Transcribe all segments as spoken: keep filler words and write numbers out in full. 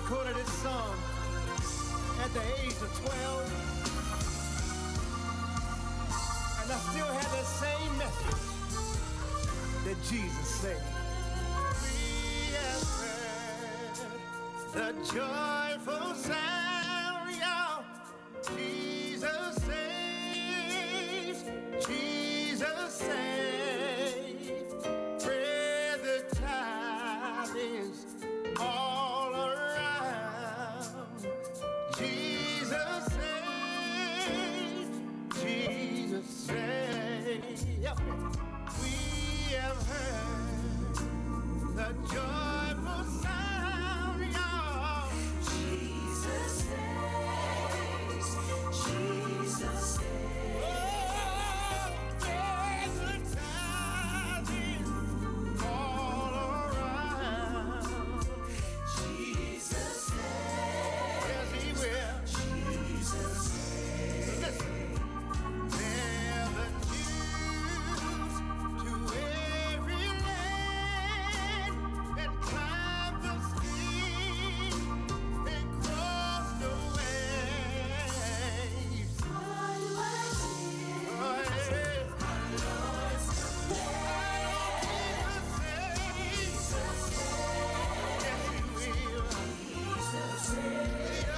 recorded this song at the age of twelve, and I still have that same message that Jesus said. We have heard the joyful sound, y'all. Jesus saves, Jesus saves. Spread the tidings all around. Jesus saves, Jesus saves. Yep. We have heard the joyful sound, y'all. Jesus saves, Jesus saves. Oh, there's a tidings all around. Jesus saves. Yes, he will. Jesus saves. Listen. They're the news to every land and climb the sea and cross the waves. What do I see? Oh, yeah. Our Lord's Jesus saves. Yes, he will. Jesus saves. The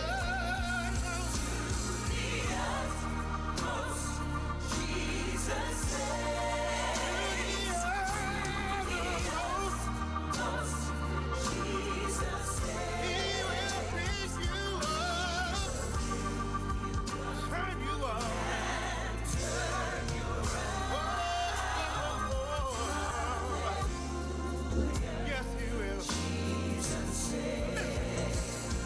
utmost. Jesus saves. The utmost. Jesus saves. He will pick you up, turn you up, and turn you around. Yes, he will. Jesus saves.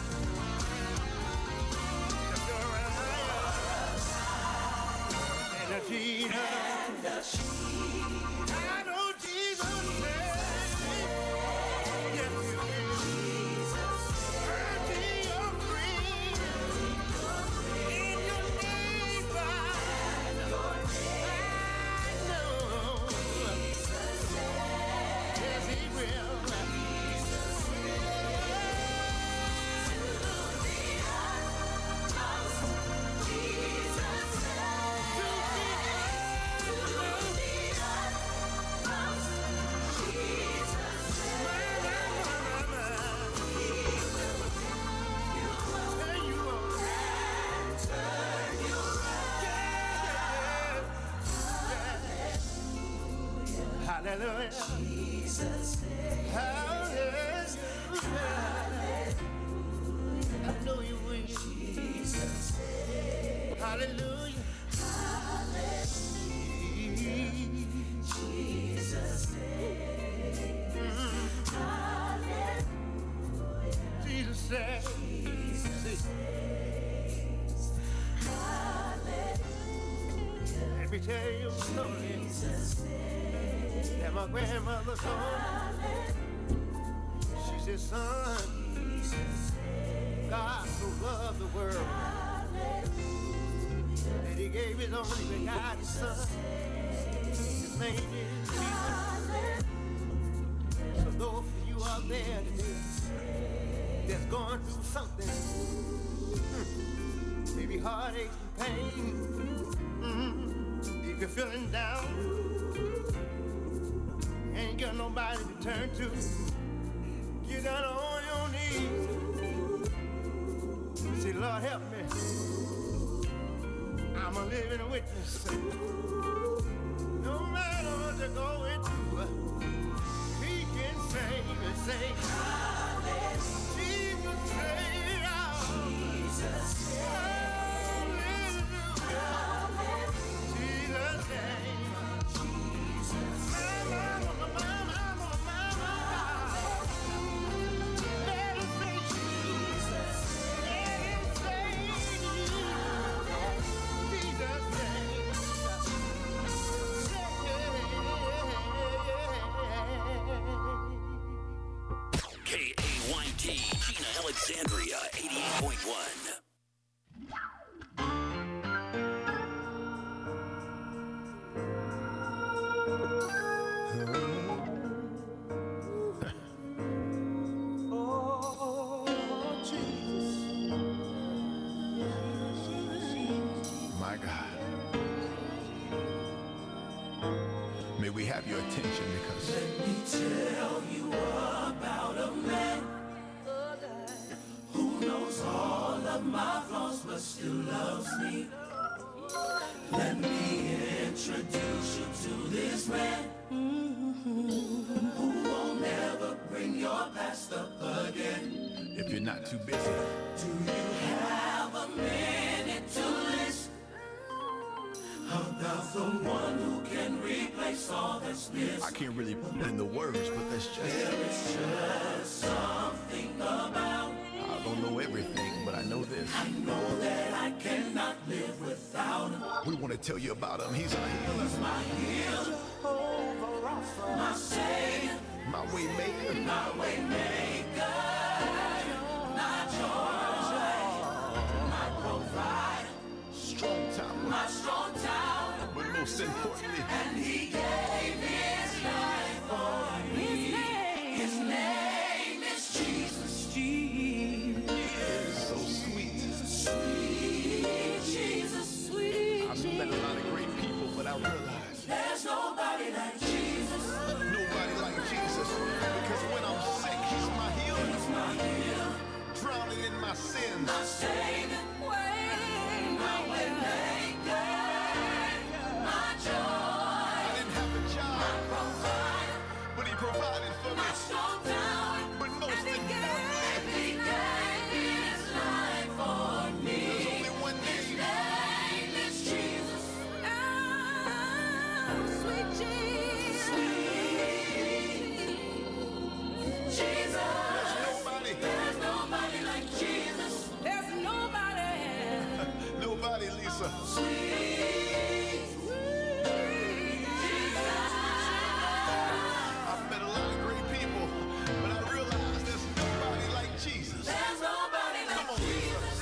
Turn you around. And the Jesus. I know Jesus saves. Yes, he will. Turn me your free in your neighbor. I know. Yes, he will. Hallelujah. Jesus Hallelujah. I know you will. Jesus Hallelujah. Hallelujah. Jesus Hallelujah. Jesus said. Jesus saves. Hallelujah. Let me tell you a story. Jesus saves. That my grandmother told me. She said, son, God so loved the world that he gave his only begotten son. His name is Jesus. So those of you out there today that's going through something, hmm, maybe heartache and pain, mm-hmm, if you're feeling down, ain't got nobody to turn to, get down on your knees. Say, Lord, help me. I'm a living witness. No matter what you're going through, he can save and say, Hallelujah. Jesus save. Jesus save. Hallelujah. Jesus save. Jesus save. Mama, mama, mama, mama. Let us say Jesus save. Let him save you. Jesus save. K A Y T, Gina Alexandria, eighty-eight point one. Oh, have your attention because let me tell you about a man who knows all of my flaws but still loves me. Let me introduce you to this man who won't ever bring your past up again. if you're not too busy, Do you have a minute to listen about the one who can replace all that's missing? I can't really put it in the words, but that's just, There is just something about. I don't know everything, but I know this. I know that I cannot live without him. We want to tell you about him. He's our healer, He's my healer, my savior, my way maker, my way maker, my joy, my provider, strong tower, my strong tower. but most importantly, And he gave his life for me. His name is Jesus. Jesus. it's so sweet. Sweet Jesus. Sweet I've met a lot of great people, but I realize There's nobody like Jesus. nobody like Jesus. Because when I'm sick, he's my healer. He's my healer, Drowning in my sins, my savior, my way maker, my joy, I didn't have a job, provider, but he provided for me. my strong tower. But most And he importantly, gave his life for me. there's only one name. Name is Jesus. Sweet Jesus. Jesus. Nobody, There's nobody like Jesus. There's nobody. nobody, Lisa. Sweet Jesus. I've met a lot of great people, but I realize there's nobody like Jesus. There's nobody Come like on, Lisa. Jesus.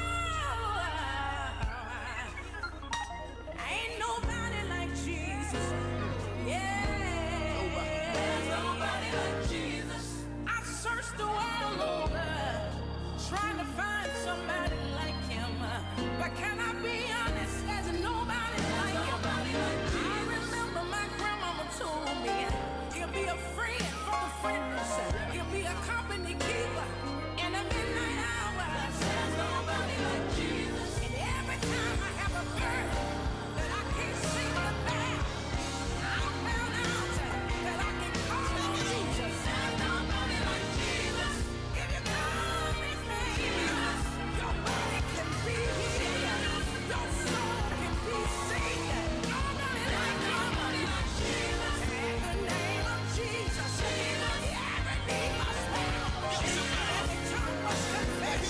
Ain't nobody like Jesus. Yeah. There's nobody like Jesus. I searched the world over, trying to find somebody like him. But can I be honest? There's nobody like him. I remember my grandmama told me he'll be a friend for the friendless. He'll be a company keeper in the midnight hour. There's nobody like Jesus. And every time I have a burden that I can't seem to bear, I found out that I can call on Jesus. There's nobody like Jesus. If you call his name, your body can be healed. Your soul can be saved. Nobody like nobody like Jesus. In the name of Jesus, every knee must bow. Every tongue must confess.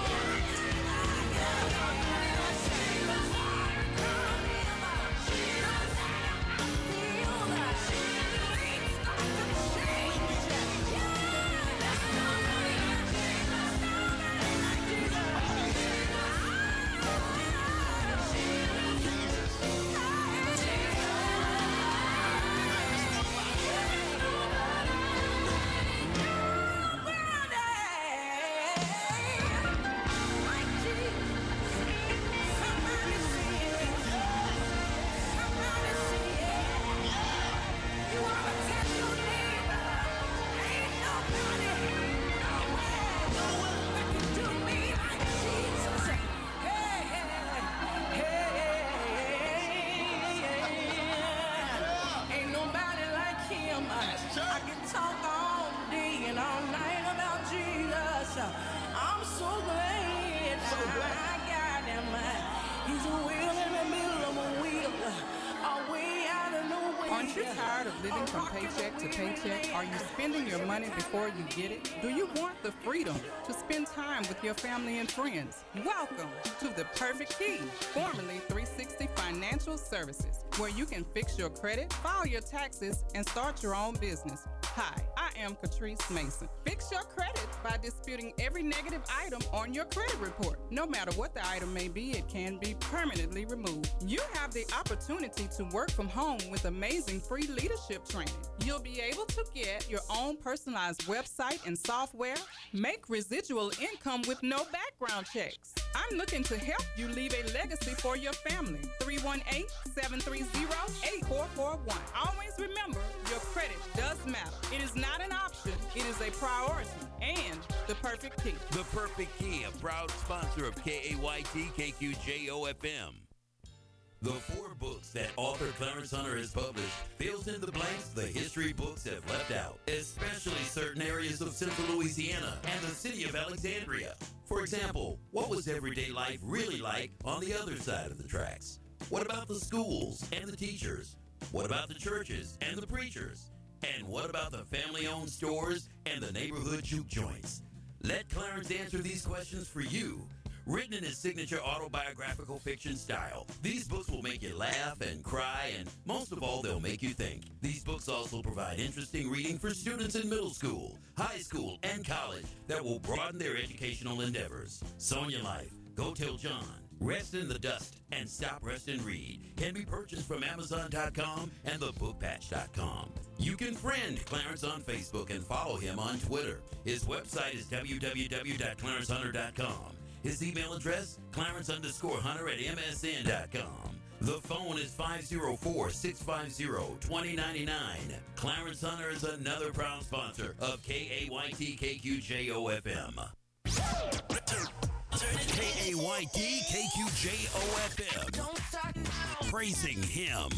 Ain't nobody like him. I can talk all day and all night about Jesus. I'm so glad I got him. He's a wheel in the middle of a wheel. A way out of nowhere. Aren't you tired of living from paycheck to paycheck? Are you spending your money before you get it? Do you want the freedom to spend time with your family and friends? Welcome to The Perfect Key, formerly three sixty Financial Services, where you can fix your credit, file your taxes, and start your own business. Hi, I am Catrice Mason. Fix your credit by disputing every negative item on your credit report. No matter what the item may be, it can be permanently removed. You have the opportunity to work from home with amazing free leadership training. You'll be able to get your own personalized website and software, make residual income with no background checks, I'm looking to help you leave a legacy for your family. three one eight, seven three zero, eight four four one. Always remember, your credit does matter. It is not an option, it is a priority. And The Perfect Key. The Perfect Key, a proud sponsor of K A Y T K Q J O F M. The four books that author Clarence Hunter has published fills in the blanks the history books have left out, especially certain areas of central Louisiana and the city of Alexandria. For example, what was everyday life really like on the other side of the tracks? What about the schools and the teachers? What about the churches and the preachers? And what about the family-owned stores and the neighborhood juke joints? Let Clarence answer these questions for you. Written in his signature autobiographical fiction style, these books will make you laugh and cry, and most of all, they'll make you think. These books also provide interesting reading for students in middle school, high school, and college that will broaden their educational endeavors. Sonia Life, Go Tell John, Rest in the Dust, and Stop, Rest, and Read can be purchased from Amazon dot com and the book patch dot com. You can friend Clarence on Facebook and follow him on Twitter. His website is w w w dot clarence hunter dot com. His email address, clarence underscore hunter at m s n dot com. The phone is five oh four, six five zero, two oh nine nine. Clarence Hunter is another proud sponsor of K A Y T K Q J O F M. K A Y T K Q J O F M. Praising him.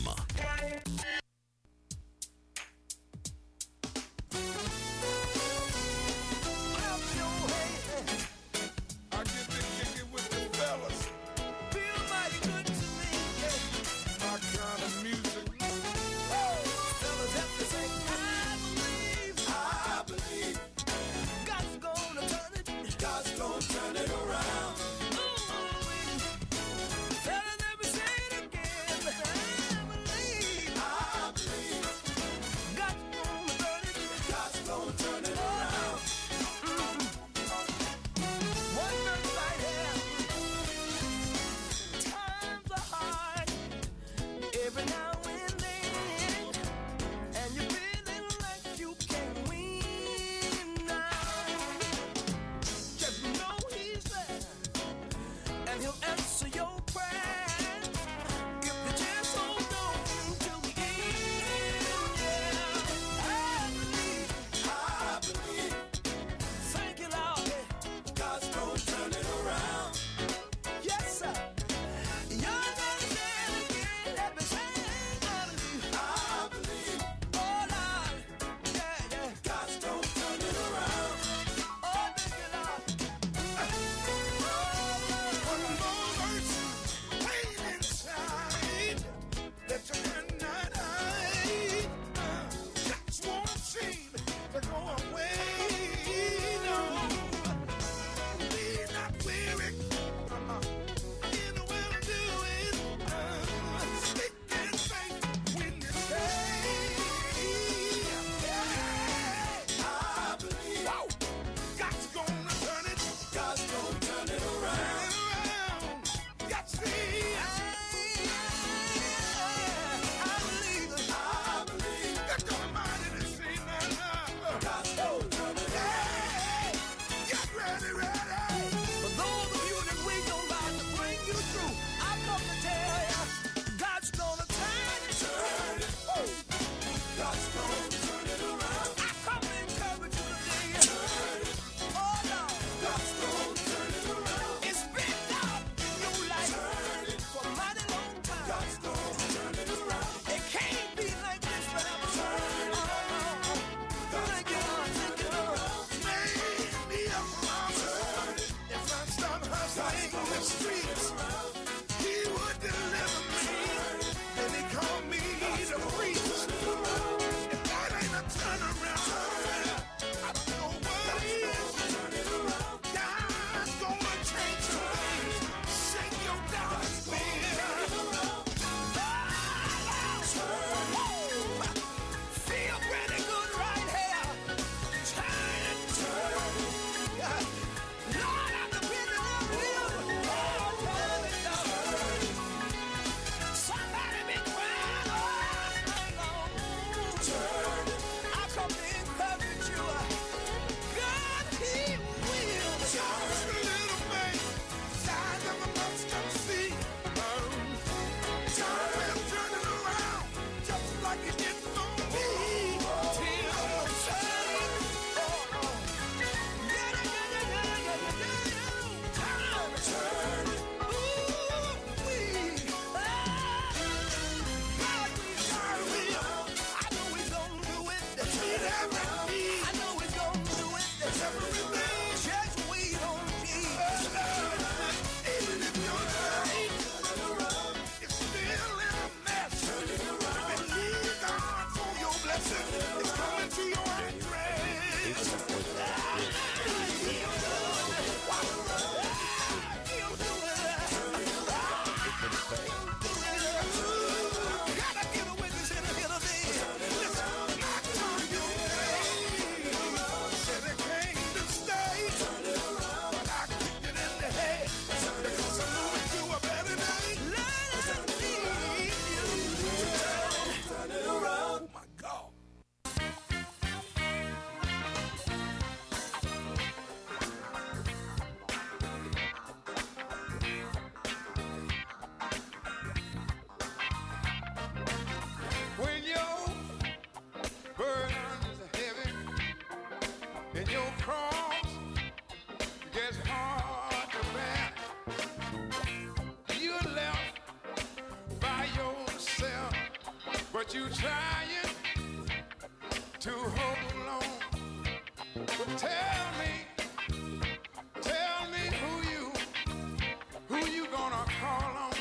cross gets hard to bear. You're left by yourself, but you trying to hold on. But tell me, tell me who you, who you gonna call on.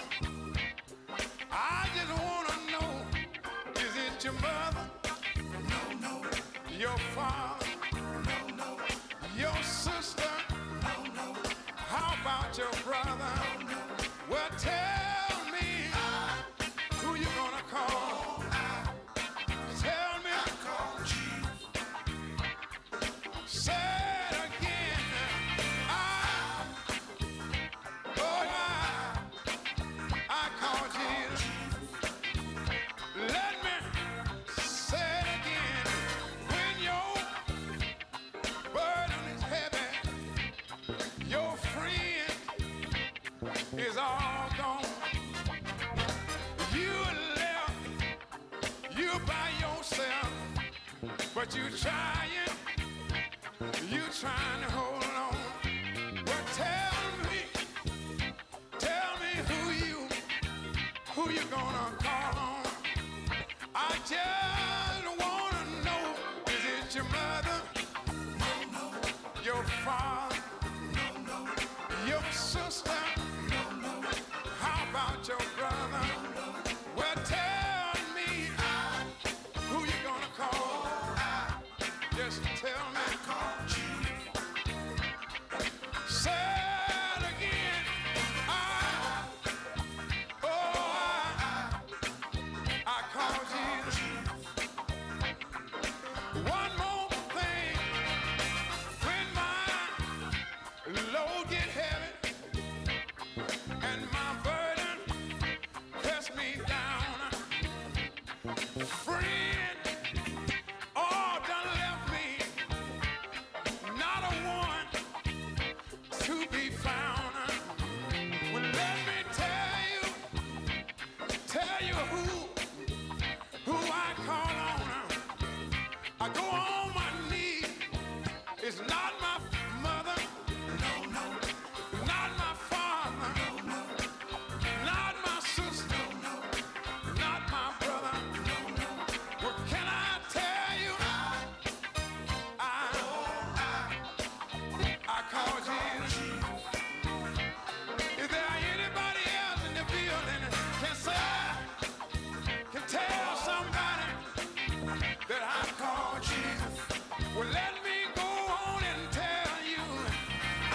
I just wanna know, is it your mother? No, no. Your father? No, no. Your sister? No, no. How about your brother? No, no. Well, tell me, who you gonna call? Tell me. I call Jesus. Say it again. I, oh, I, I call Jesus. Let me say it again. When your burden is heavy, your friend is all gone. You left, you by yourself, but you trying, you trying to hold on. Well, tell me, tell me who you, who you gonna call on. I just wanna know, is it your mother? No, no. Your father? No, no. Your sister? No, no. How about your brother? No, no. Well, tell me, who you gonna call? Just tell me. I call Jesus. Say it again. I, oh, I, I call Jesus. One more thing, when my load get heavy and my burden press me down, friend, all done left me, not a one to be found. Well, let me tell you, tell you who, who I call on. I go on my knees. It's not my mother. No, no. Not my father. No, no. Not my sister. No, no. Not my brother. No, no. What can I tell you? I, I, I call Jesus. Is there anybody else in the building can say, can tell somebody that I call Jesus? Well, let me go on and tell you, I,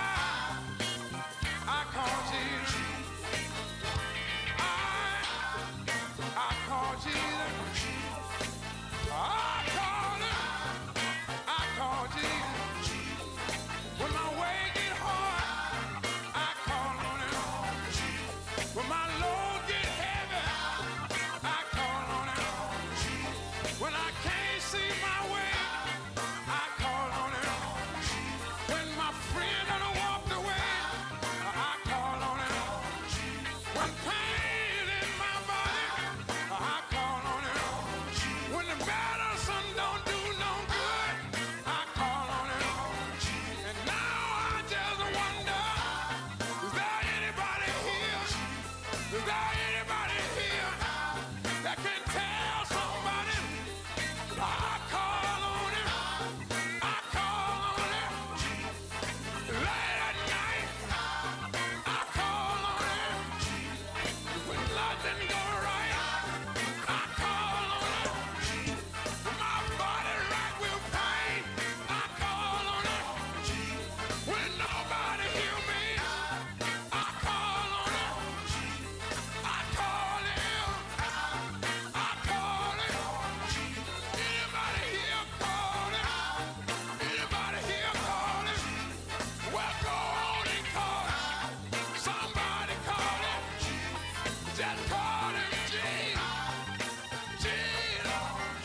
I call Jesus. I, I call Jesus. I call him. I call Jesus. When my way get hard, I call on him. When my load get heavy, I call on him. When I can't see my way, I call on him. When my friend done walked away, I call on him. When pain in my body, I call on him. When the medicine don't do no good, I call on him. And now I just wonder, is there anybody here? Is there anybody here that can tell somebody? I call on him. I call on him. Late at night, I call on him. When nothing go right, I call on him. When my body racked with pain, I call on him. When nobody hear me, I call on him. I call him. I call him. Anybody here call him? Anybody here call him? Well, go on and call him. Somebody call him. Just call him Jesus. Jesus.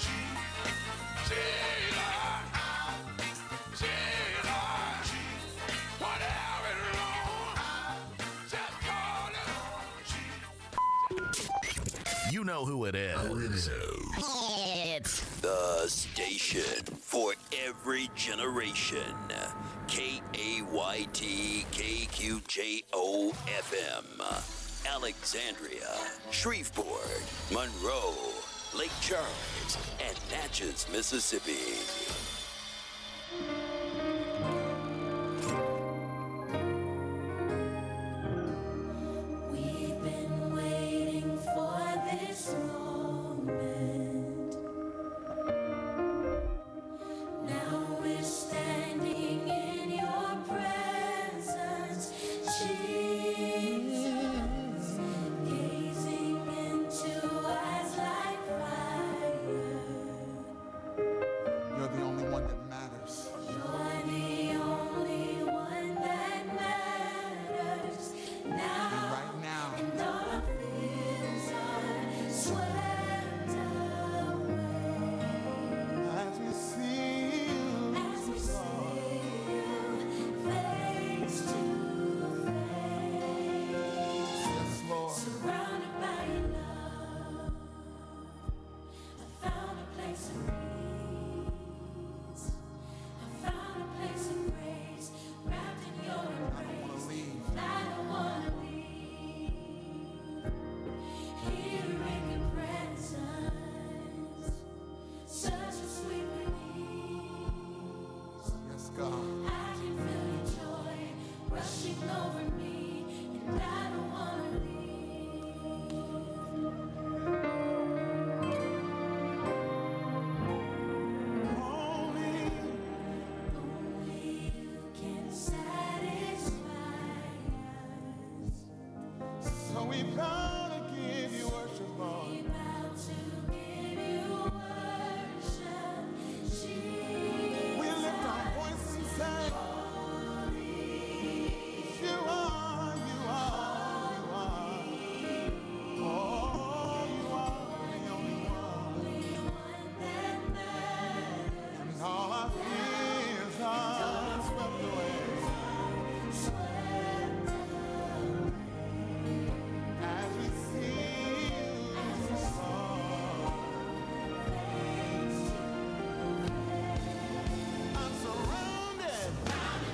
Jesus. Jesus. Whatever is wrong, just call him. You know who it is. It's The station for every generation. K A Y T K Q J O F M. Alexandria, Shreveport, Monroe, Lake Charles, and Natchez, Mississippi. We've been waiting for this moment. Now we're standing in your presence, Jesus, gazing into eyes like fire. You're the only one that matters. You're the only one that matters now. And right now, And all our fears are swept away as we see you, as we see you face to face, yes, Lord. surrounded by your love. I found a place of peace. I found a place of grace, wrapped in your I don't want to embrace. leave. I don't wanna leave. Here in your presence, such a sweet release. Yes, God. I can feel your joy rushing over me, and I don't wanna leave. Only Only you can satisfy us. so we come.